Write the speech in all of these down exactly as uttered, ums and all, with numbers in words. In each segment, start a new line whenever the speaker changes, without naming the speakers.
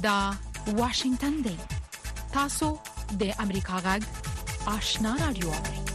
دا واشنگتن دی. تاسو د امریکا غږ آشنا رادیو.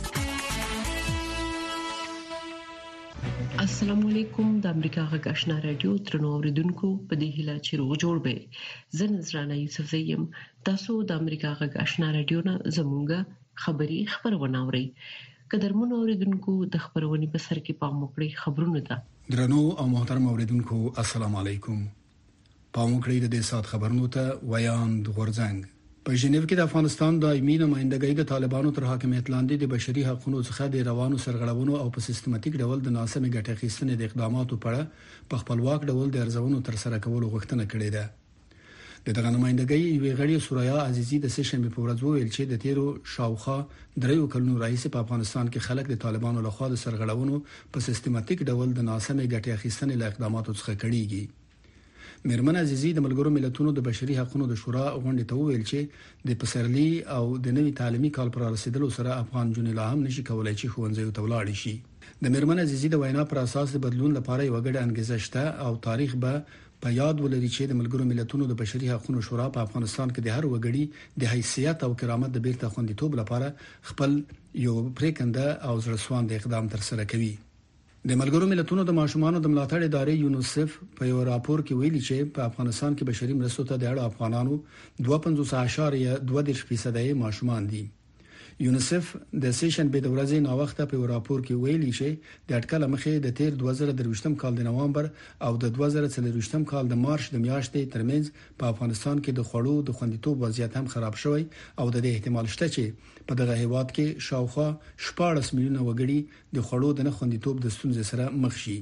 السلام علیکم. د امریکا غږ آشنا رادیو ترنو اوریدونکو په دې هیله چې روغ جوړ به. زه نذرانه یوسف زیم. تاسو د امریکا غږ آشنا رادیو نه زموږه خبری خبرونه اورئ. قدرمن اوریدونکو د خبرونې په سر کې پام وکړئ خبرونه ده.
درنو او محترم اوریدونکو السلام علیکم. پام وکړئ د دې سات خبرونو ته ویاند غورځنګ. په ژنیو کې د افغانستان دایمي نمائندګۍ د طالبانو تر حاکمیت لاندې د بشري حقوقو څخه د روانو سرغړونو او په سیستماتیک ډول د ناسمې ګټې اخیستنې د اقداماتو په اړه په خپلواک ډول د ارزونو تر سره کولو غوښتنه کړې ده. د دغه نمائندګۍ یوې غړي سوریا عزیزي د سشنبه په ورځ وویل چې د تیرو شاوخوا دریو کلونو راهیسې په افغانستان کې خلک د طالبانو لخوا د سرغړونو په سیستماتیک ډول د ناسمې ګټې اخیستنې له اقداماتو څخه کړيږي. میرمن عزیزي د ملګرو ملتونو د بشري حقوقو د شورا غونډې ته وویل چې د پسرلي او د نوي تعلیمي کال پر رسیدلو سره افغان جنې لا هم نشي کولای چې ښوونځي ته ولاړ شي. د میرمن عزیزي د وینا پر اساس د بدلون لپاره یو غړ انګیزه شته او تاریخ به په یاد ولري چې د ملګرو ملتونو د بشري حقوقو شورا په افغانستان کې د هر وګړي د حیثیت او کرامت د بیرته خوندیتوب لپاره خپل یو پریکنده او زړسواند اقدام تر سره کوي. د ملګرو ملتونو د ماشومانو د ملاتړ ادارې یونیسف په یو راپور کې ویلي چې په افغانستان کې بشري مرستو ته د اړ افغانانو دوه پنځوس اعشاریه دوه دېرش فیصد ماشومان دي. یونیسف د سیشن په ورځې نو وخت په راپور کې ویلي چې د اټکل مخې د تیر دوه زره درویشتم کال د نوامبر او د دوه زره څلورویشتم کال د مارچ د میاشتې ترمنځ په افغانستان کې د خوړو د خوندیتوب وضعیت هم خراب شوی او د دې احتمال شته چې په دغه هیواد کې شاوخوا شپږ میلیونه وګړي د خوړو د نه خوندیتوب د ستونزې سره مخ شي.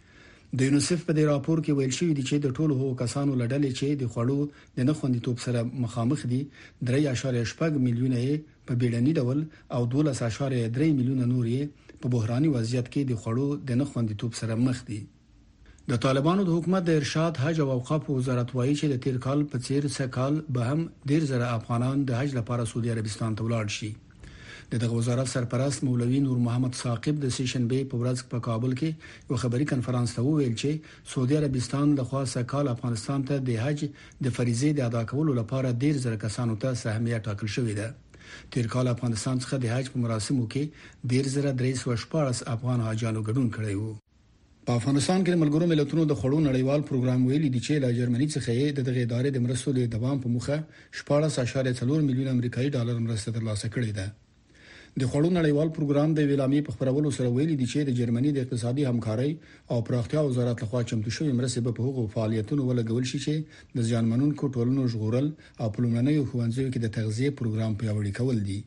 د یونیسف په دې راپور کې ویل شوی دی چې د ټولو هغو کسانو لړلې چې د خوړو د نه خوندیتوب سره مخامخ دي درې اعشاریه شپږ میلیونه په بیړني ډول او دولس اعشاریه درې میلیونه نور یې په بحراني وضعیت کې د خوړو د نه خوندیتوب سره مخ دي. د طالبانو د حکومت د ارشاد حج او اوقاف وزارت وایي چې د تیر کال په څیر سکهال به هم ډیر زره افغانان د حج لپاره سعودي عربستان ته ولاړ شي. دغه وزارت سرپرست مولوی نور محمد ثاقب د سیشنبه په ورځ په کابل کې یو خبري کانفرنس ته وویل چې سعودي عربستان له خوا سکهال افغانستان ته د حج د فریضې د ادا کولو لپاره ډیر زره کسانو ته سهمیه ټاکل شوې ده. تیر کال افغانستان څخه د حج په مراسمو کې ډیر زره درې سوه شپږ افغان حاجیانو ګډون کړی وو. په افغانستان کې ملګرو ملتونو د خړو نړیوال پروګرام ویلي دی چې له جرمني څخه دغه ادارې د مرستو د دوام په موخه شپږ اعشاریه څلور میلیون امریکایي ډالر مرسته ترلاسه کړې ده. د خړو نړیوال پروګرام د ویلامي په خبرولو سره ویلي دی چې د جرمني د اقتصادي همکارۍ او پراختیا وزارت لخوا چمتو شوی مرستې په هغو فعالیتونو ولګول شي چې د ځانمنونکو ټولنو ژغورل او په لومړنیو ښوونځیو کې د تغذیه پروګرام پیاوړی کول دي.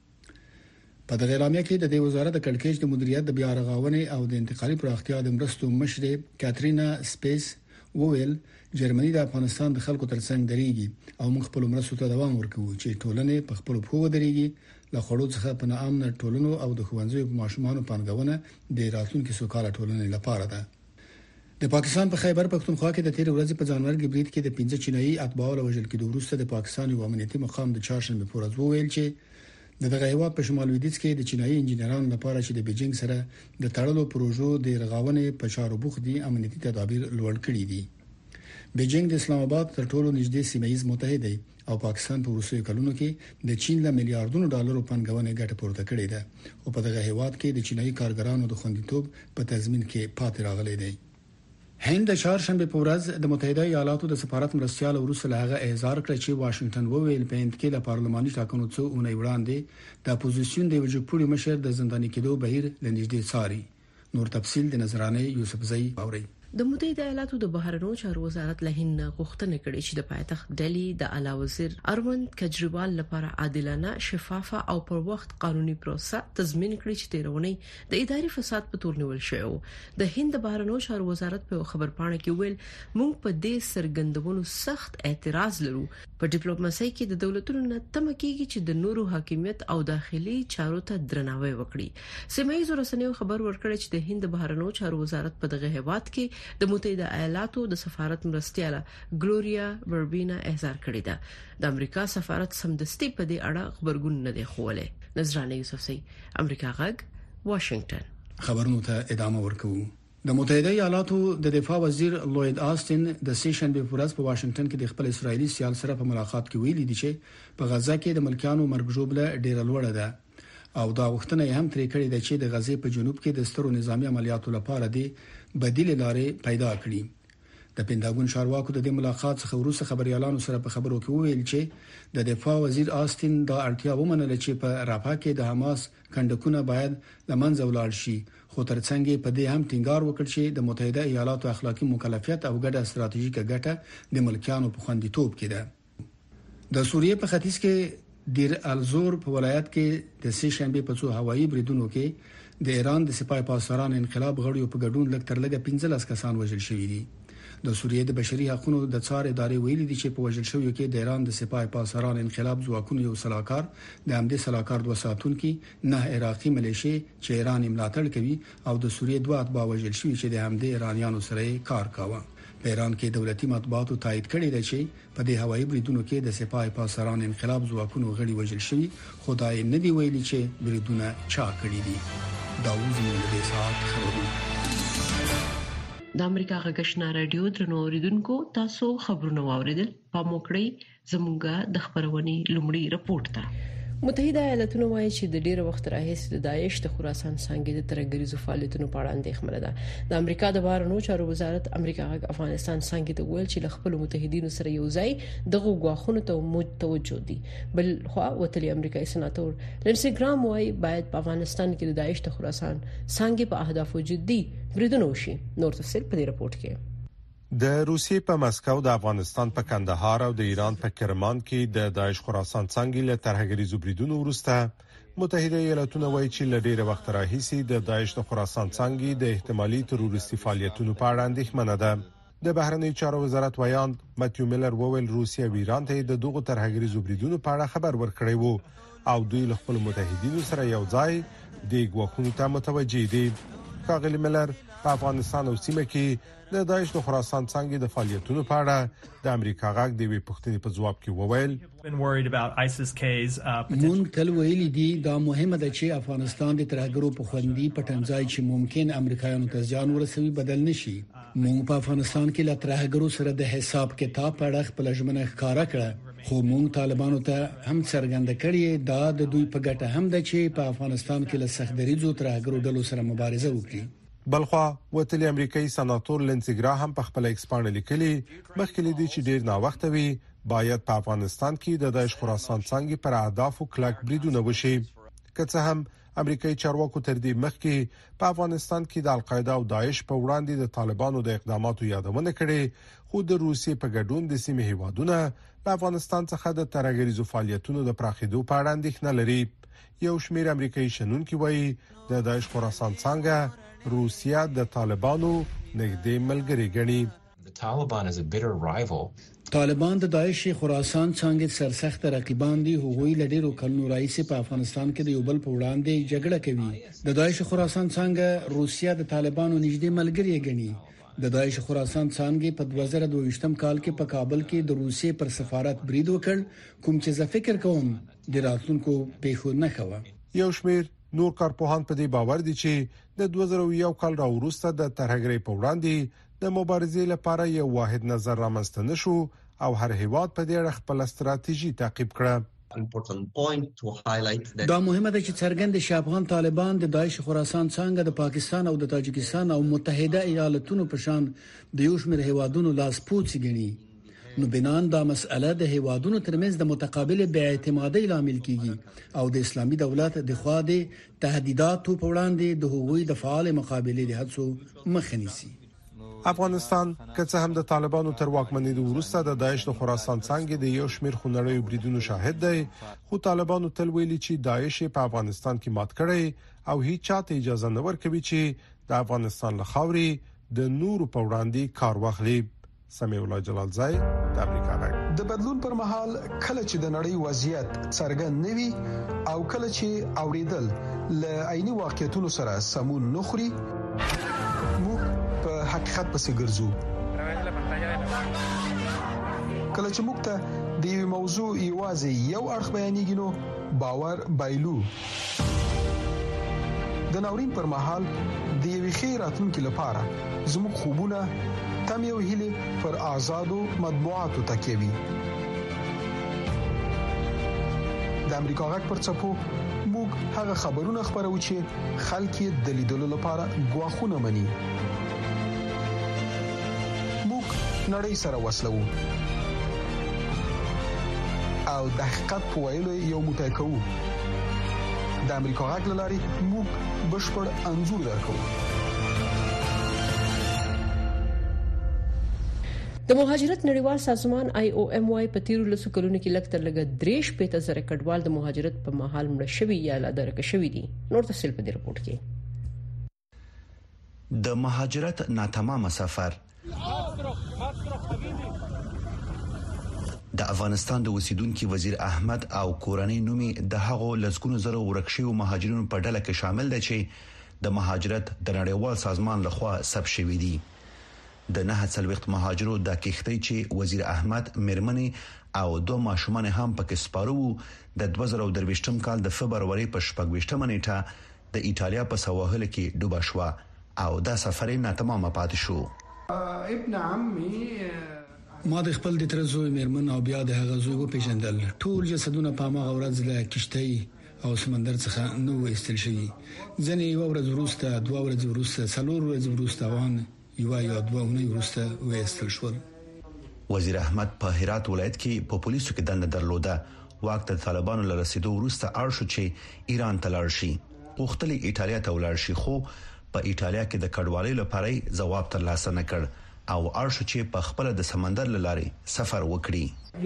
په دغه اعلامیه کې د دې وزارت د کړکېچ د مدیریت د بیا رغونې او د انتقالي پراختیا د مرستو مشر کاترینا سپیس وویل جرمني د افغانستان د خلکو ترڅنګ درېږي او موږ خپل مرستو ته دوام ورکوو چې ټولنې په خپل پخو درېږي له خړو څخه په نامن ټولنو او د ښوونځیو ماشومانو پانګونه د راتلونکو سوکاله ټولنې لپاره ده. د پاکستان په خیبر پختونخوا کې د تیر ورځې په ځانمرګي برید کې د پنځه چینایي اتباع له وژل کېدو وروسته د پاکستان یو امنیتي مقام د چهارشنبه په ورځ وویل چې دغه هیواد په شمال لویدیځ کې د چینایي انجنیرانو لپاره چې د بیجینګ سره د تړلو پروژو د رغاونې په چارو بوخت دي امنیتي تدابیر لوړ کړي دي. بیجینګ د اسلام آباد تر ټولو نږدې سیمایي متحد دی او پاکستان په وروستیو کلونو کې د چین له میلیارډونو ډالرو پانګونې ګټه پورته کړې ده او په دغه هیواد کې د چینایي کارګرانو د خوندیتوب په تضمین کې پاتې راغلي دي. هند د چهارشنبه په ورځ د متحده ایالاتو د سفارت مرستيال وروسته هغه اظهار کړ چې واشنگټن وویل په هند کې د پارلماني ټاکنو څو اونۍ وړاندې د اپوزیسیون د وجوپوري مشر د زنداني کېدو بهیر لنږدې څاري. نور تفصيل د نظرانه یوسف زئی اوري.
د متحده ایالاتو د بهرنیو چارو وزارت له هند غوښتنه کړې چې د پایتخت ډیلی د اعلی وزیر اروند کجریوال لپاره عادلانه شفافه او پر وخت قانوني پروسه تضمین کړي چې تیرونی د اداري فساد په تور نیول شوی. د هند بهرنیو چارو وزارت په خبرپاڼه کې ویل موږ په دې سرګندونو سخت اعتراض لرو. په ډیپلوماسۍ کې د دولتونو نه تمه کیږي چې د نورو حاکمیت او داخلي چارو ته درناوی وکړي. سیمایي رسنیو خبر ورکړی چې د هند بهرنیو چارو وزارت په دغه هیواد کې د متحده ایالاتو د سفارت مرستياله ګلوریا بربینا اظهار کړی ده. د امریکا سفارت سمدستي په دې اړه خبرګون نه دی خوله. نظرانه یوسف زئی، امریکا غږ، واشنگټن.
خبرونو ته ادامه ورکوو. د متحده ایالاتو د دفاع وزیر لوید آستن د سیشن به ورځ په واشنگټن کې د خپل اسرایلی سیال سره په ملاقات کې ویلي دي چې په غزا کې د ملکانو مرګ ژوبله ډیره لوړه ده او دا وختونه هم ترې کړی دی چې د غزې په جنوب کې د سترو نظامی عملیاتو لپاره د بدیل لارې پیدا کړي. د پینټاګون چارواکو د دې ملاقات څخه وروسته خبريالانو سره په خبرو کې وویل چې د دفاع وزیر آستن دا اړتیا ومنله چې په رافح کې د حماس کندکونه باید لمنځه ولاړ شي، خو ترڅنګ په دې هم ټینګار وکړ چې د متحده ایالاتو اخلاقی مکلفیت او ګډه ستراتیژیکه ګټه د ملکیانو په خوندیتوب کې ده. د سوریې په ختیځ کې دیر الزور په ولایت کې د سه شنبه په څو هوایي بریدونو کې د ایران د سپاه پاسداران انقلاب غړیو په ګډون لږ تر لږه پنځلس کسان وژل شوي دي. د سوریې د بشري حقوقو د څار ادارې ویلي دي چې په وژل شویو کې د ایران د سپاه پاسداران انقلاب ځواکونو یو سلاکار د همدې سلاکار دوه ساتونکو نه عراقي ملیشي چې ایران ملاتړ کوي او د سوریې دوه اتباع وژل شوي چې د همدې ایرانیانو سره کار کاوه. په ایران کې دولتي مطبوعاتو تایید کړی دی چې په دې هوایي بریدونو کې د سپاه پاسداران انقلاب ځواکونو غړي وژل شوي، خدای نه دی ویلي چې بریدونه چا کړی دي. دا وزمو د ساعت خبرونه
د امریکا غږشنا رادیو درنو اوریدونکو، تاسو خبرونه واوریدل. په موکړی زموږه د خبرونې لومړی رپورت ته. متحده ایالاتونه وايي چې د ډیره وخت راهیسې د داعش د خراسان څنګه د ترګریزو فعالیتونو په اړه اندېښمنه ده. د امریکا د بهرنیو چارو وزارت امریکا غږ افغانستان څنګه د ویل چې خپل متحدینو سره یو ځای دغه غواخونو ته متوجه دي. بل خو وتلی امریکایي سناتور لنسي ګرام وايي باید په افغانستان کې د داعش د خراسان څنګه په اهدافو جدي بریدونه وشي. نور تفصیل په دې رپورت کې.
د روسیې په مسکو، د افغانستان په کندهار او د ایران په کرمان کې د داعش خراسان څنګه له ترهګریزو بریدونو وروسته متحده ایالاتونه وایي چې له ډیره وخت راهیسې د داعش د خراسان څنګه د احتمالي تروریستي فعالیتونو په اړه اندېښمنه ده. د بهرنیو چارو وزارت ویان ماتیو میلر وویل روسیه او ایران ته د دغه ترهګریزو بریدونو په اړه خبر ورکړی وو او دوی له خپل متحدینو سره یو ځای د غواخونو ته متوجه دي. ښاغلي میلر په افغانستان او سیمه کې د داعش د خراسان څنګه د فعالیتونو په اړه د امریکا غږ د وی پښتنې په جواب کې وویل
مونږ تل ویلي دي دا مهمه ده چې افغانستان د ترهګرو په خوندي پټنځای چې ممکن امریکایانو ته ځان ورسوي بدل نشي. مونږ په افغانستان کې له ترهګرو سره د حساب کتاب په اړه خپل ژمنه ښکارا کړه، خو مونږ طالبانو ته هم څرګنده کړې دا د دوی په ګټه هم ده چې په افغانستان کې له سختدریزو ترهګرو ډلو سره مبارزه وکړي.
بلخوا وتلی امریکایي سناتور لنسي ګراهم په خپل ایکسپانډ لیکلي مخکې دي چې ډیر نا وخت وي باید په افغانستان کې د داعش خراسان څنګه پر اهدافو کلک بریدونه وشي. که څه هم امریکایي چارواکو تر دې مخکې په افغانستان کې د القاعده او داعش په وړاندې د طالبانو د اقداماتو یادونه کړې، خو د روسیې په ګډون د سیمې هیوادونه په افغانستان څخه د ترهګریزو فعالیتونو د پراخېدو په اړه اندېښنه لري. یو شمېر امریکایي شنونکي وایي د داعش خراسان څنګه روسیا د طالبانو نږدې ملګری ګڼي.
طالبان د داعش خراسان څنګه سرسخت رقیبان دي، هغوی له ډیرو کلونو راځي په افغانستان کې د یو بل په وړاندې جګړه کوي. د داعش خراسان څنګه روسیا د طالبانو نږدې ملګری ګڼي. د داعش خراسان څنګه په دوه زره دوه کال کې په کابل کې د روسیې پر سفارت برید وکړ، کوم چې زه فکر کوم د راتلونکو پیښو نه کوي.
یو شمېر نور کارپوهان په دې باور دي چې د دوه زره یو کال راوروسته د ترهګرۍ په وړاندې د مبارزې لپاره یو واحد نظر رامنځته نشو او هر هیواد په دې اړه خپل ستراتیژي تعقیب کړه.
دا مهمه ده چې څرګند شي افغان طالبان د داعش خراسان څنګه د پاکستان او د تاجکستان او متحده ایالاتونو په شان د یو شمېر هیوادونو لاس پوڅ ګڼي. نو بنان دا مسأله د هیوادونو ترمنځ د متقابل بې اعتمادۍ لامل کیږي او د اسلامي دولت د خوا د تهدیداتو په وړاندې د حقوقي د فعال مقابله د هڅو مخه نیسي.
افغانستان که څه هم د طالبانو تر واکمنۍ وروسته د داعش د خراسان څنګه د یو شمېر خونړیو بریدونو شاهد دی، خو طالبانو تل ویلي چې داعش په افغانستان کې مات کړي او هیڅ چاته اجازه نه ورکوي چې د افغانستان له خاورې د نورو په وړاندې کار واخلي. سمیع الله جلال زای د امریکا غږ.
د بدلون پر مهال کله چې د نړۍ وضعیت څرګند نوي او کله چې اوریدل ل عیني واقعیتونو سره سمون نخري، موږ په حقیقت پسې ګرځو. کله چې موږ ته د یو موضوع یوازې یو اړخ بیانېږي نو باور بایلو. د ناورین پر مهال د یوې ښې راتلونکي لپاره زموږ خوبونه تمې او هیلې پر آزادو مطبوعاتو تکیه وي. د امریکا غږ پر څپو موږ هغه خبرونه خبرو چې خلک یې د لیدلو لپاره غواخونه مني. موږ نړۍ سره وسلو او د حقیقت په ویلو یو موټی کوو. د امریکا غږ لاري موږ بشپړ انزور درکو.
د مهاجرت نړیوال سازمان آی او ام واي په تیرو لسو کلونو کې لکتر لګ دریش پېته زره کډوال د مهاجرت په محل مړ شوی یا لا درک شوی دي. نور تفصیل په دې رپورت کې.
د مهاجرت ناتمامه سفر د افغانستان د اوسیدونکو وزیر احمد او کورنۍ نومي د هغو لسګونو زره ورکشيو مهاجرینو په ډله کې شامل دي چې د مهاجرت د نړیوال سازمان لخوا ثبت شوی دي. د نه څلويخت مهاجرو د کېختې چې وزیر احمد مرمنې او دوه ماشومان هم پکې سپارو د دوه زره درويشتم کال د فبرवरी په شپږويشتمه نیټه د ایتالیا په سواحل کې ډوبه شو او دا سفر نه تمامه پاتې شو.
ابن عمي ما د خپل د ترزوی مرمن او بیا د هغه زوی په پیژندل ټول جسدونه په ما غورځ له کشتۍ او سمندر څخه نو استل شي. ځنې یو ورځ وروسته دوه ورځې وروسته څلور ورځې وروسته وان یو یا دوه ونې وروسته وېستل شول.
وزیر احمد په هرات ولایت کې په پولیسو کې دنده درلوده. وخت د طالبانو له رسیدو وروسته ارشو چې ایران ته لاړ شي. پوښتلې ایتالیا ته ولاړ شي خو په ایتالیا کې د کډوالۍ لپاره جواب ترلاسه نکړ او ارشو چې په خپل د سمندر لارې سفر وکړي.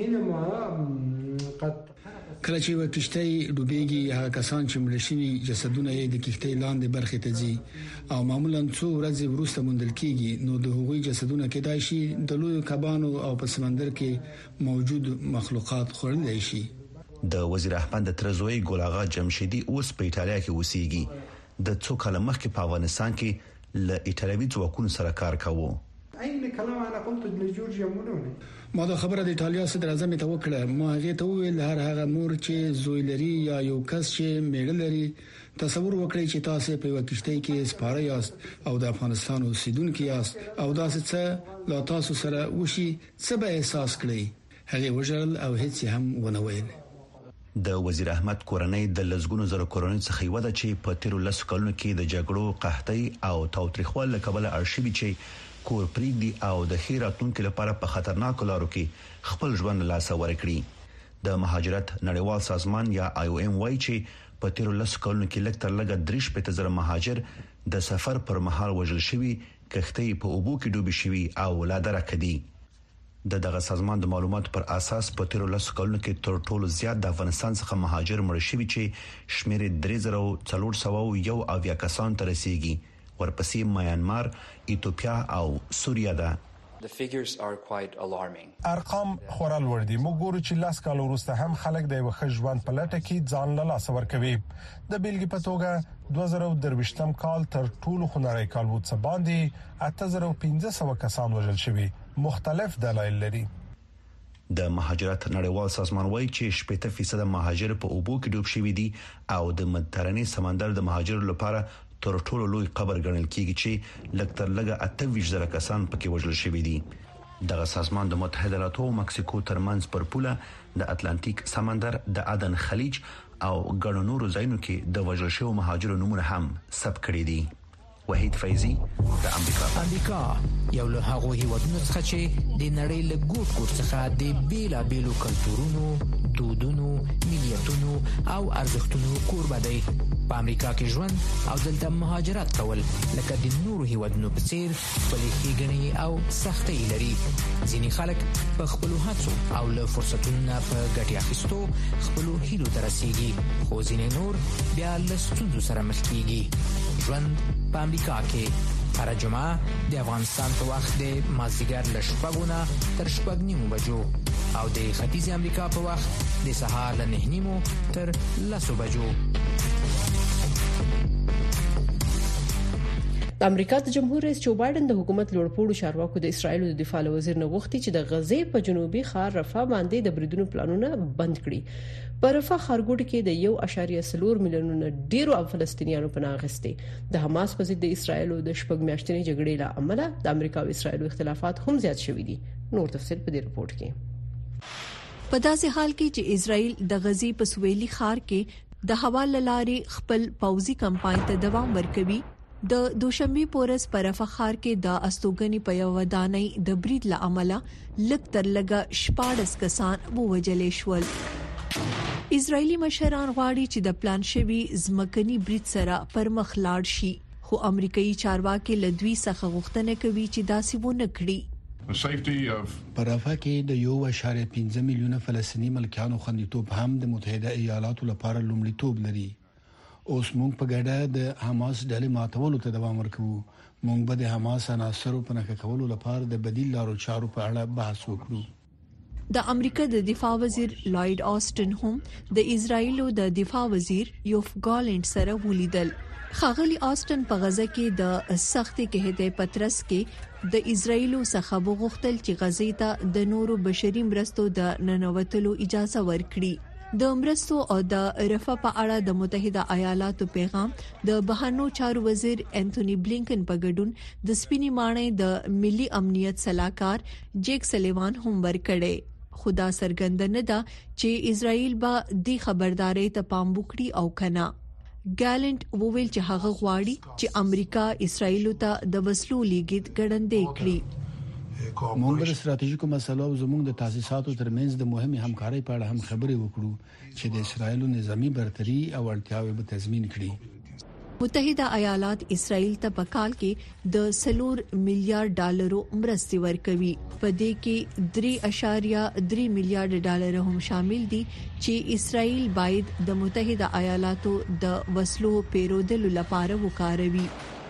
کله چې وکشتۍ ډوبېږي هغه کسان چې مړ شوي جسدونه یې د کښتۍ لاندې برخې ته ځي او معمولا څو ورځې وروسته موندل کیږي. نو د هغوی جسدونه کېدای شي د لوی کبانو او په سمندر کې موجود مخلوقات خورلای شي.
د وزیر احمد ترزوی ګولاغا جمشیدی اوس په ایتالیا کې اوسېږي. د څو کال مخکې په افغانستان کې ل ایتالوي ځواکونو سره کار کاوه.
ما دا خبره د ایتالیا صدر اعظم ته وکړه. ما هغه ته وویل هر هغه مور چې زوی لري یا یو کس چې میړه لري تصور وکړئ چې تاسو په وکشتۍ کې سپاره یاست او د افغانستان اوسیدونکو یاست او داسې څه لا تاسو سره وشي څه به احساس کړئ. هغه وژل او هیڅ هم ونه ویل.
د وزیر احمد کورنۍ د لزګونو زره کورنۍ څخه یو ده چې په تیرو لسو کلونو کې د جګړو قحطۍ او تاوتریخوال له کبله ارشیوي چې کور پریږدي او د خیراتونکو لپاره په خطرناکو لارو کې خپل ژوند لاس ورکړي. د مهاجرت نړیوال سازمان یا آی او ام وايي چې په تیرو لسو کلونو کې لکتر لګ دریش پته زره مهاجر د سفر پر مهال وژل شوي کښتۍ په اوبو کې ډوبې شوي او لا درک دي. د دغه سازمان د معلوماتو پر اساس په تیرو لسو کلونو کې تر ټولو زیات د افغانستان څخه مهاجر مړ شوي چې شمیر درې زره څلور سوه یو اویا کسان ته رسیدي. ورپسې میانمار، ایتوپیا او سوریه ده.
The figures are quite alarming.
ارقام خورال ور دي. موږ ګورو چې لاس کال وروسته هم خلک د یو ښه ژوند په لټه کې ځان له لاس ورکوي. د بیلګې په توګه دوه زره درويشتم کال تر ټولو خنړی کال وو څه باندې اته زره پنځه سوه کسان وژل شوي. مختلف دلایل لري.
د مهاجرت نړیوال سازمان وایي چې شپږ فیصد مهاجر په اوبو کې ډوب شوي دي او د مدیترانې سمندر د مهاجرو لپاره تر ټولو لوی قبر ګڼل کیږي چې لکتر لګه اته ویشت زره کسان پکې وژل شوي دي. دغه سازمان د متحده ایالاتو او مکسیکو ترمنځ پر پوله د اتلانتیک سمندر د عدن خلیج او ګڼو نورو ځایونو کې د وژل شوو مهاجرو نمونه هم ثبت کړي دي. وحید فیضی د امریکا
امریکا یو له هغو هیوادونو څخه چې د نړۍ له ګوټ ګوټ څخه د بیلا بیلو کلتورونو، دودونو، ملیتونو او ارزښتونو کوربه دی. په امریکا کې ژوند او دلته مهاجرت کول لکه د نورو هیوادونو په څیر خپلې ښېګڼې او سختۍ لري. ځینې خلک په خپلو هڅو او له فرصتونو نه په ګټې اخیستو خپلو هیلو ته رسیږي، خو ځینې نور بیا له ستونزو سره مخ کیږي. ژوند په امریکا کې هر جمعه د افغانستان په وخت د مازدیګر له شپږو نه تر شپږ نیمو بجو او د ختیځې امریکا په وخت د سهار له نه نیمو تر لسو بجو.
د امریکا د جمهور رئیس جو بایدن د حکومت لوړپوړو چارواکو د اسرایل د دفاع وزیر نه غوښتي چې د غزې په جنوبي ښار رفح باندې د بریدونو پلانونه بند کړي. په رفح ښارګوټ کې د یو اشاریه څلور میلیونونو ډیرو فلسطینیانو پناه اخیستي. د حماس په ضد د اسرایل د شپږ میاشتنۍ جګړې له امله د امریکا او اسرایل اختلافات هم زیات شوي دي. نور تفصیل په دې رپورت کې.
په داسې حال کې چې اسرایل د غزې په سویلي ښار کې د هوا لارې خپل پوځي کمپاین ته دوام ورکوي، د دوشنبه پورس پر رفح ښار کې د استوګنې په یو ودانۍ د برید له امله لږ تر لږه شپاړس کسان ووژل شول. اسرایلی مشران غواړي چې د پلان شوی ځمکني برید سره پر مخ لاړ شي، خو امریکایي چارواکي له دوی څخه غوښتنه کوي چې داسې ونه کړي.
په رفح کې د یو اشاریه پنځه میلیونه فلسطینی ملکانو خوندیتوب هم د متحده ایالاتو لپاره لومړیتوب لري. اوس موږ په ګډه د حماس ډلې ماتولو ته دوام ورکوو. موږ به د حماس عناصرو په نښه کولو لپاره د بدیل لارو چارو په اړه بحث وکړو.
د امریکا د دفاع وزیر لوید آسټن هم د اسرایل د دفاع وزیر یوف ګالنټ سره ولیدل. خاغلی آسټن په غزه کې د سختي کېدې پترس کې د اسرایل څخه وغوښتل چې غزې ته د نورو بشري مرستو د ننوتلو اجازه ورکړي. د مرستو او د رفح په اړه د متحده ایالاتو پیغام د بهرنیو چارو وزیر انټونی بلینکن په ګډون د سپینې ماڼۍ د ملي امنیت صلاحکار جیک سلیوان هم ورکړي. خدا سرګند نه ده چې اسرائیل به د خبرداري ته پام وکړي او کنه. ګالنټ وویل چې هغه غواړي چې امریکا اسرائیل ته د وسلو لیږد ګړندې کړي.
موږ د ستراتیژیکو مسلو او زموږ د تاسیساتو ترمنځ د مهمه همکارۍ په اړه هم خبرې وکړو چې د اسرائیل نظامی برتري او اړتیاوې به تضمین کړي.
متحده ایالات اسرائیل ته په کال کې د سلور میلیارډ ډالرو مرستې ورکوي. په دې کې درې اشاریه درې میلیارډ ډالر هم شامل دي چې اسرائیل باید د متحده ایالاتو د وسلو پیرودلو لپاره وکاروي.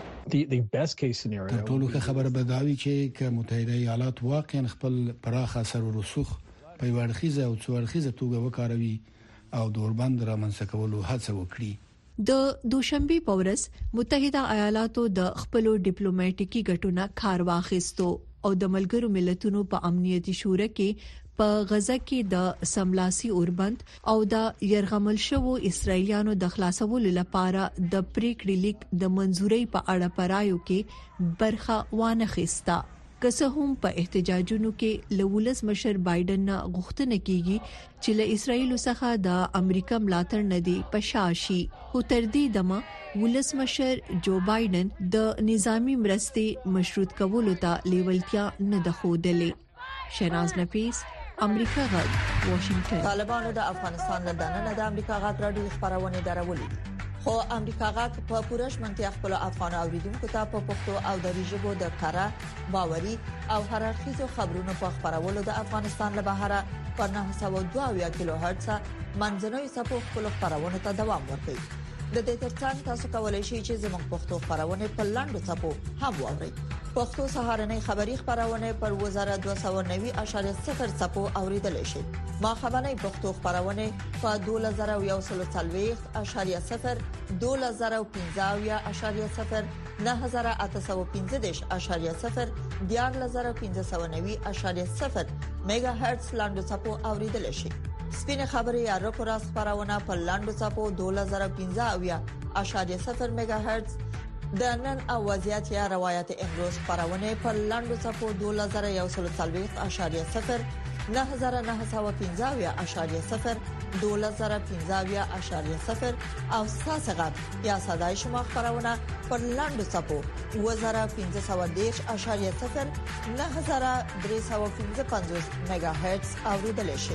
تر ټولو ښه خبره به دا وي چې ک متحده ایالات واقعا خپل پراخ اثر او رسوخ په یو اړخیزه او څو اړخیزه توګه وکاروي او د اوربند رامنځته کولو هڅه وکړي.
د دوشنبه پورس متحده ایالاتو د خپل ډیپلوماټیکي ګټونو کار واخیستو او د ملګرو ملتونو په امنیتي شورا کې په غزه کې د سملاسي اوربند او د يرغمل شوو اسرایلیانو د خلاصولو لپاره د پریکړې لیک د منځوري په اړه پرایو کې برخه وانه خستا. که څه هم په احتجاجونو کې لولس مشر بایدن غوښتنه کیږي چې له اسرایل څخه د امریکا ملاتړ نه دی پشاشي، خو تر دې دمه ولس مشر جو بایدن د نظامی مرستې مشروط کولو ته لیوالتیا نه ده ښودلې. شهناز نفیس، امریکا غږ، واشنگټن.
طالبانو د افغانستان له دننه د امریکا غږ راډیو خبرونه درولې، خو امریکا غږ په پوره شمنتیا خپل افغان اوریدونکو ته په پښتو او دری ژبه د کارا باوري او هررخیزو خبرونو په خبرولو د افغانستان له بهره په نه سوه دوه اویا کیلو هرتز منځنوي سپو خپل خبرونه ته دوام ورکوي. د دې ترڅنګ تاسو کولای شئ چې زموږ پښتو خبرونه په لاندو سپو هم واورئ. پښتو سهارنۍ خبری خبرونه پر وزارت دوه سوه نوي اعشاریه صفر سپو اوریدل شي. ما خبرنۍ پښتو خبرونه په دوه زره یو سل څلوېښت اعشاریه صفر، دوه زره پنځه اویا اعشاریه صفر، نه زره اته سوه پنځه دېرش اعشاریه صفر، دیارلس زره پنځه سوه نوي اعشاریه صفر میگا هرتز لاندو سپو اوریدل شي. سپینه خبري یا راپوراس خبرونه په لاندو سپو دوه زره پنځه اویا اعشاریه صفر میگا هرتز، د نن او وضعیت یا روایت امروز خبرونه په لاندو سپو دوه زره یو سل څلوېښت اعشاریه صفر، نه زره نه سوه پنځه اویا اعشاریه صفر، دوه زره پنځه اویا اعشاریه صفر او ساسغت یا صداي شما خبرونه په لاندو سپو دوه زره پنځه سوه دېرش اعشاریه صفر، نه زره درې سوه پنځه پنځوس میگا هرتز اوریدل شي.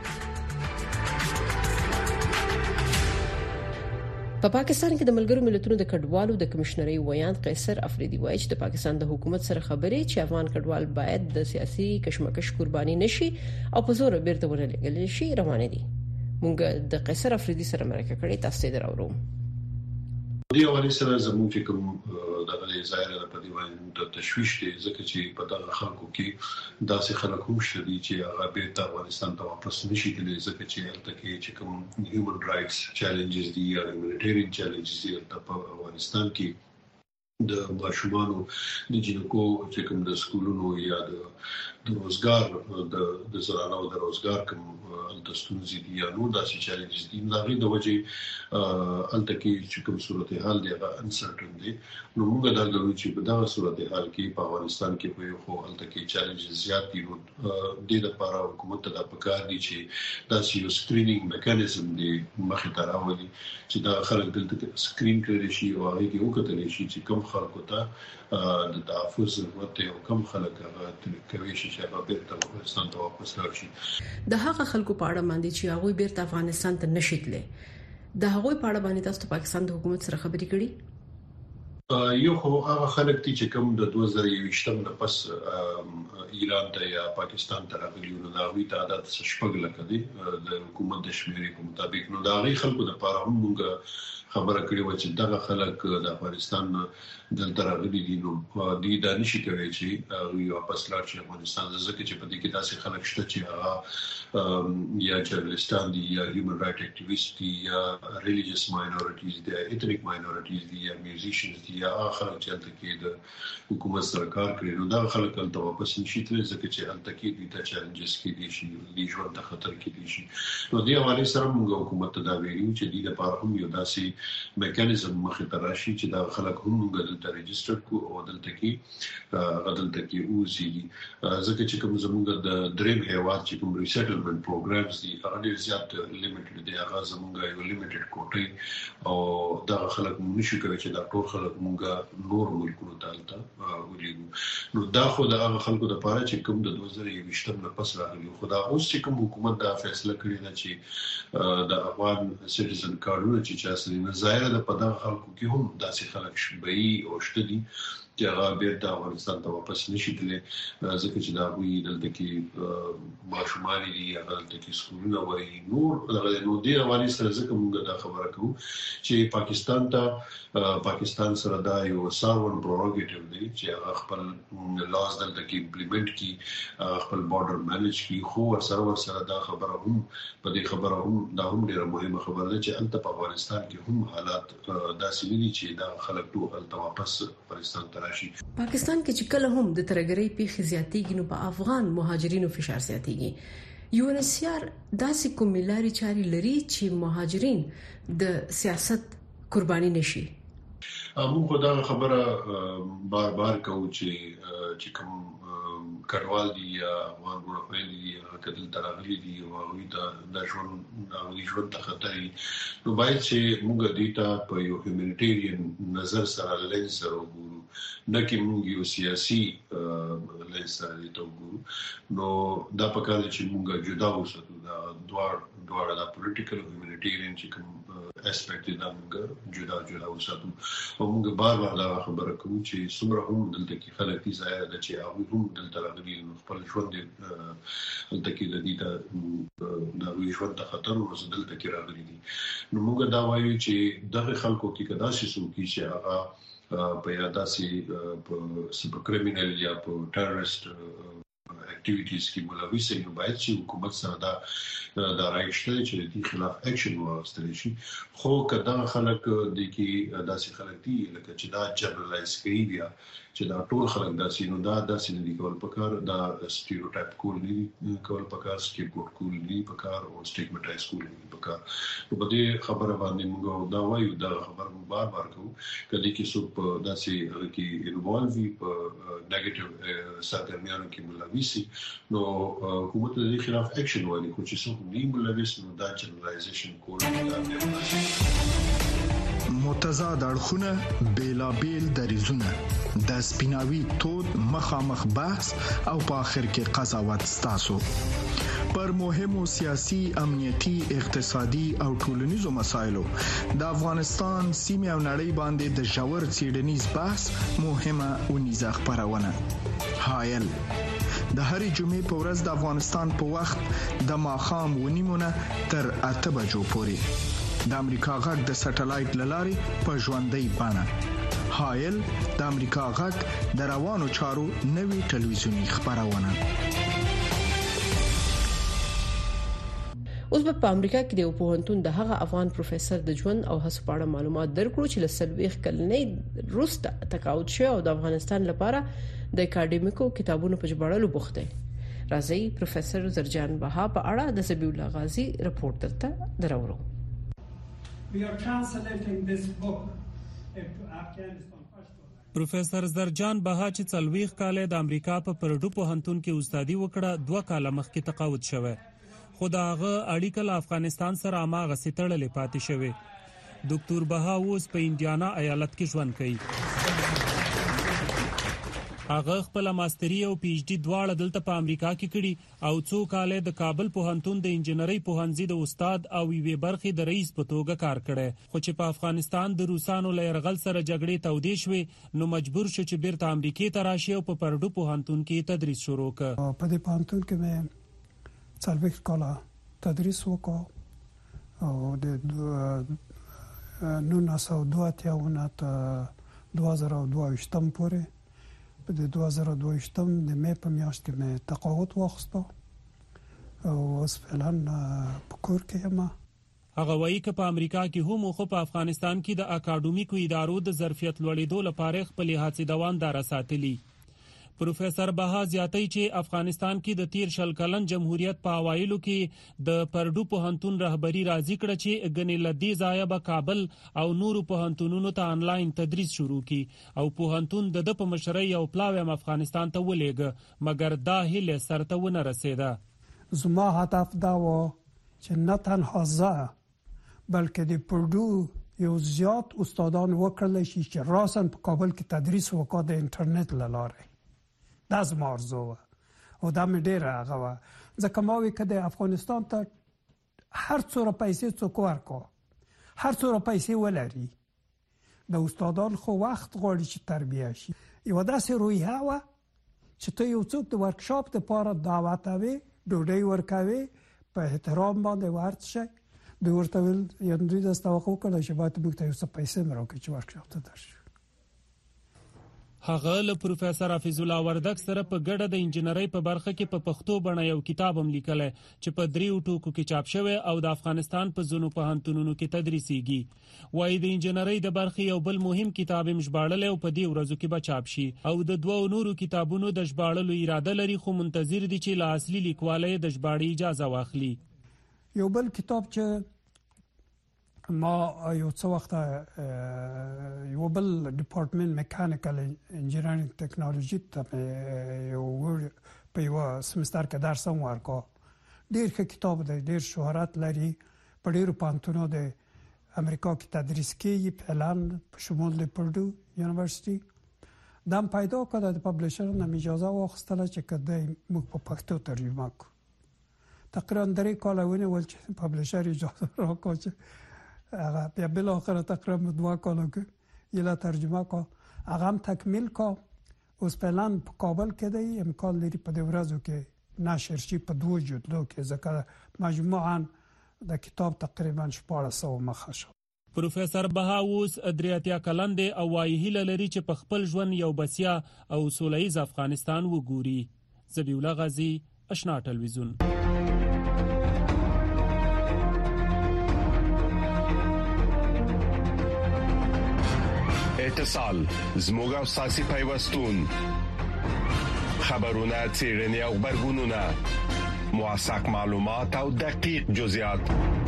په پا پاکستان کې د ملګرو ملتونو د کډوالو د کمشنري ویاند قیصر افریدي وایي چې د پاکستان د حکومت سره خبرې چې افغان کډوال باید د سیاسي کشمکش قرباني نشي او په زور بیرته ورلګل شي روانه دي. مونږ د قیصر افریدي سره مرکه کړې، تاسو ته دراوړو.
دی اولی سره زموږ چې کوم دغه ظاهر په دی باندې د تشويش دي ځکه چې په دغه خلکو کې داسې خلک هم شته دي چې هغه بیرته افغانستان ته واپس نشي تللی ځکه چې هلته کې چې کوم هیومن رائټس چیلنجز دي یا هیومانیټیرین چیلنجز دي په افغانستان کې د ماشومانو د جنکو چې کوم د سکولونو یا د د روزګار د د زرانو د روزګار کوم د ستونزې دي یا نو داسې چیلنجز دي دا غي د وجه الته کې چې کوم صورتحال دی هغه انسرټن دي نو موږ دا غواړو چې په دا صورتحال کې په افغانستان کې په خو الته کې چیلنجز زیات دي نو د دې لپاره حکومت ته پکار دي چې دا یو سکرینینګ میکانیزم دی مخې ته راوړي چې دا خلک دلته سکرین کړي شي او هغه کې وکړي شي چې کوم خلکو ته د تحفظ ورته او کوم خلک هغه کوي چې هغه بیرته افغانستان ته واپس راشي
د هغه خلکو په اړه باندې چې هغه بیرته افغانستان ته نشیتله د هغه په اړه باندې تاسو پاکستان د حکومت سره خبرې کړې
یو خو هغه خلک چې کوم د دوه زره یوویشتم نه پس ایران ته یا پاکستان ته راغلي نو دا وی تعداد شپږ لکه دي د حکومت د شمیرې په مطابق نو دا غي خلکو د لپاره هم موږ خبره کړې و چې دغه خلک د افغانستان دلته راغلي دي نو د دا نشي کوي چې وی واپس لاړ شي افغانستان ځکه چې په دې کې داسې خلک شته چې هغه یا جرنالستان دي یا هیومن رائټ اکټیویسټ دي یا ریلیجیس ماینورټیز دي ایتنیک ماینورټیز دي یا میوزیشنز دي یا خلک چې دلته کې د حکومت سره کار کوي نو دا خلک دلته واپس نشي تللی ځکه چې دلته کې د چیلنجز کې دي شي د ژوند د خطر کې دي شي نو د حواله سره موږ حکومت ته دا ویلو چې د لپاره هم یو داسې میکانیزم مخې ته راشي چې دا خلک هم موږ دلته ریجستر کو او دلته کې غدلته کې اوسي ځکه چې کوم زموږ د دریم هیواد چې کوم ریسټلمنت پروګرامز دي هغه ډیر زیات لیمیټډ دي هغه زموږ یو لیمیټډ کوټه او دا خلک نشي کوي چې دا ټول خلک موږ نور ملکونو ته دلته ولېږو نو دا خو د هغه خلکو لپاره چې کوم د دوه زره یوویشتم نه پس راغلي خو دا اوس چې کوم حکومت دا فیصله کړې ده چې د افغان سټیزن کارونه چې چاسري نه ظاهر ده په دغه خلکو کې هم داسې خلک شبي او شته دي چې هغه بیرته افغانستان ته واپس نشي تللی ځکه چې دا وی دلته کې ماشومان دي هغه دلته کې سکولونه وایي نور دغه نو دی حواله سره ځکه موږ دا خبره کوو چې پاکستان ته پاکستان سره دا یو ساون پروګریټیو دی چې هغه خپل لاس دلته کې امپلیمنٹ کی خپل بارډر مانیج کی خو سره سره دا خبره هم په دې خبره هم دا هم ډیره مهمه خبره ده چې الته په افغانستان کې هم حالات داسې دي چې دا خلک ټول الته واپس افغانستان ته
پاکستان کې چې کله هم د ترګرۍ پیښې زیاتېږي نو په افغان مهاجرینو فشار زیاتېږي یو ان ایس سی آر داسې کومې لارې چارې لري چې مهاجرین د سیاست قرباني نشي
موږ دا خبره بار بار کوو چې چې کوم کډوال دي یا افغان ګوند دي کله تراغلي دي او هغه د د ژوند د ژوند ته خطر نو باید چې موږ دې ته په یو هیومانیټیرین نظر سره لینز سره وګورو نه کې موږ یو سیاسي لینز سره دې وګورو نو دا په کار چې موږ جدا وساتو دا دوار دوار د پولیټیکل هیومانیټیرین چې کوم اسپیکټ دا موږ جدا جدا وساتو او موږ بار بار دا خبره کوو چې څومره هم دلته کې خلک دي ظاهر ده چې هغه هم دلته راغلي نو خپل ژوند دلته کې د دې د د ژوند ته خطر او دلته کې راغلي دي نو موږ دا وایو چې دغه خلکو کې کدا شي څوک چې هغه په یاده سي په سب کریمینل یا په ټیرریست اکټیویټیز کې ملوي سي نو باید چې حکومت سره دا دا راځي چې د خلاف اکشن واخیستل شي خو کدا خلک د کې داسې خلک دي لکه چې دا جنرالایز کوي بیا چې دا ټول خلک داسې نو دا داسې نه دي کول پکار دا سټیریوټایپ کول دي کول پکار سټیریوټایپ کول دي پکار او سټیګماټایز کول دي پکار نو په دې خبره باندې موږ دا وایو دا خبره بار بار کوو کله کې څوک داسې کې انوالوي په نیگیټیو ساترمیانو کې ملوي سي نو حکومت د خلاف اکشن وایي خو چې څوک نه ملوي نو دا جنرالایزیشن کول دي
متضاد اړخونه بیلابیل دریزونه د سپیناوي تود مخامخ بحث او په اخر کې قضاوت ستاسو پر مهمو سیاسي امنیتي اقتصادي او ټولنیزو مسایلو د افغانستان سیمه او نړۍ باندې د ژور څېړنیز بحث مهمه ونیزه خبرونه حایل د هرې جمعې په ورځ د افغانستان په وخت د ماخام ونیمونه تر اته بجو پورې د امریکا غږ د سټلایټ للارې په ژوندۍ بانه حایل د امریکا غږ د روانو چارو نوي ټلویزیونی خبرونه
اوس په امریکا کې د پوهنتون د هغه افغان پروفیسور د ژوند او هڅو په اړه معلومات درکړو چې لسلويخ کلنې روسته تقاعد شو او د افغانستان لپاره د اکاډمیکو کتابونو په ژباړلو بوخت دی. راځي پروفیسور زرجان بها په اړه د سبیع الله غازی رپورت درته درورو.
We are translating this book into Afghanistan.
پروفیسور زرجان بها چې څلويخ کال د امریکا په پردو پوهنتون کې استادي وکړه، دوه کال مخکې تقاعد شوه. خو دا هغه اړیکه له افغانستان سره اماغه ستړلې پاتې شوه. ډاکټر بها اوس په انډیانا ایالت کې ژوند کوي. هغه خپل ماستری او پی ایچ ډي دواړه دلته په امریکا کې کړي او څو کال د کابل پوهنتون د انجنیری پوهنځي د استاد او وی برخې د رئیس په توګه کار کړي. خو چې په افغانستان د روسانو له يرغل سره جګړې تودې شوې نو مجبور شو چې بیرته امریکا ته راشي او په پردو پوهنتون کې تدریس شروع کړ.
په دې پوهنتون کې مې څلويخ کاله تدریس وکړ او د نولس سوه دوه اتیا ته دوه زره او دوه ویشتم پورې په دوه زره دوه ویشتم د مې په میاشت کې مې تقاعد واخیسته او اوس فعلا په کور کې یم.
هغه وایي چې په امریکا کې هم خو په افغانستان کې د اکاډمیکو ادارو د ظرفیت لوړېدو لپاره خپل هڅې دوامدار ساتلي. پروفیسور بها زیاتوي چې افغانستان کې د تیر شل کلن جمهوریت په اوایلو کې د پردو پوهنتون رهبری راضي کړ چې غنې لدی ځای به کابل او نورو پوهنتونونو ته انلاین تدریس شروع کړي او پوهنتون د د په مشرۍ او پلاوی افغانستان ته ولېګ مګر دا هله سرته ونه رسیده.
زما هدف دا و چې نه تنها زه بلکې د پردو یو زیات استادان وکړل شي چې راسن په کابل کې تدریس وکړي د انټرنیټ لاره. دا زما ارزو و او دا مې ډېره هغه وه ځکه ما وی که د افغانستان ته هر څومره پیسې څوک ورکړو هر څومره پیسې ولري د استادان خو وخت غواړي چې تربیه شي. یوه داسې روحیه وه چې ته یو څوک د ورکشاپ دپاره دعوتوې ډوډۍ ورکوې په احترام باندې ورته دوی ورته ویل یعنې دوی داسې توقع وکړله چې باید موږ ته یو څه پیسې مې راکړي چې ورکشاپ ته درشو.
هغه له پروفیسور حفیظ الله وردک سره په ګډه د انجنیری په برخه کې په پښتو بڼه یو کتاب هم لیکلی چې په دریو ټوکو کې چاپ شوی او د افغانستان په ځینو پوهنتونونو کې تدریسیږي. وایي د انجنیری د برخې یو بل مهم کتاب هم ژباړلی او په دې ورځو کې به چاپ شي او د دوو نورو کتابونو د ژباړلو اراده لري خو منتظر دي چې له اصلي لیکوالۍ د ژباړې اجازه واخلي.
یو بل کتاب چې ما یو څه وخت یو بل ډپارټمنټ میکانیکل انجینرینګ ټیکنالوژي ته یو په یو سمستر کې درس هم ورکړ. ډېر ښه کتاب دی، ډېر شهرت لري، په ډېرو پوهنتونو د امریکا کې تدریس کېږي فعلا په شمول د پردو یونیورسټي. دا هم پیدا کړه د پبلیشر نه مې اجازه واخیستله چې که دی موږ په پښتو ترجمه کړو. تقریبا درې کاله ونیول چې پبلیشر اجازه راکړه چې هغه بیا بالاخره تقریبا دوه کالو کې یلا ترجمه کو هغه هم تکمیل کو. اوس فعلا په کابل کې دی، امکان لري په دې ورځو کې نشر شي په دوه جلدو کې ځکه مجموعاً د کتاب تقریبا شپاړس سوه مخه شو.
پروفیسور بها اوس ادریاتیا کلن دی او وايي هیله لري چې په خپل ژوند یو بسیا او سولهییز افغانستان وګوري. ذبیح الله غازی، آشنا ټلویزیون.
اتصال زموږ او ساسي پیوستون خبرونه چیرنی او خبرګونونه موثق معلومات او دقیق جزئیات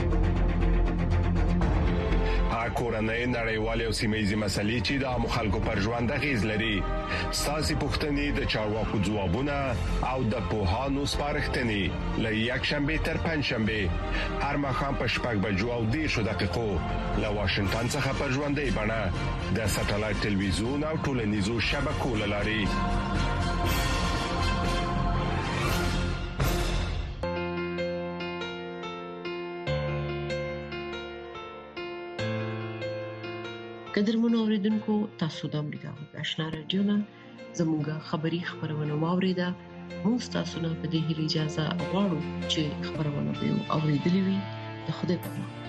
کورنۍ نړیوالې او سیمه‌یزې مسلې چې د مخالکو پر ژوند غیز لري ساسي پښتنې د چارواکو ځوابونه او د پوهانو سپارښتنې لې یک شنبه تر پنځ شنبه هر مخام په شپږ بجو او دېرش دقیقو له واشنگټن څخه پر ژوندۍ بڼه د ساتلایت ټلویزیون او ټولنیزو شبکو لاري.
قدرمنو اوریدونکو، تاسو د امریکا غږ آشنا رادیو نه زموږه خبری خبرونه واوریده. موږ تاسو نه په دې هیله اجازه غواړو چې خبرونه به اوریدلې وي. د خدای په امان.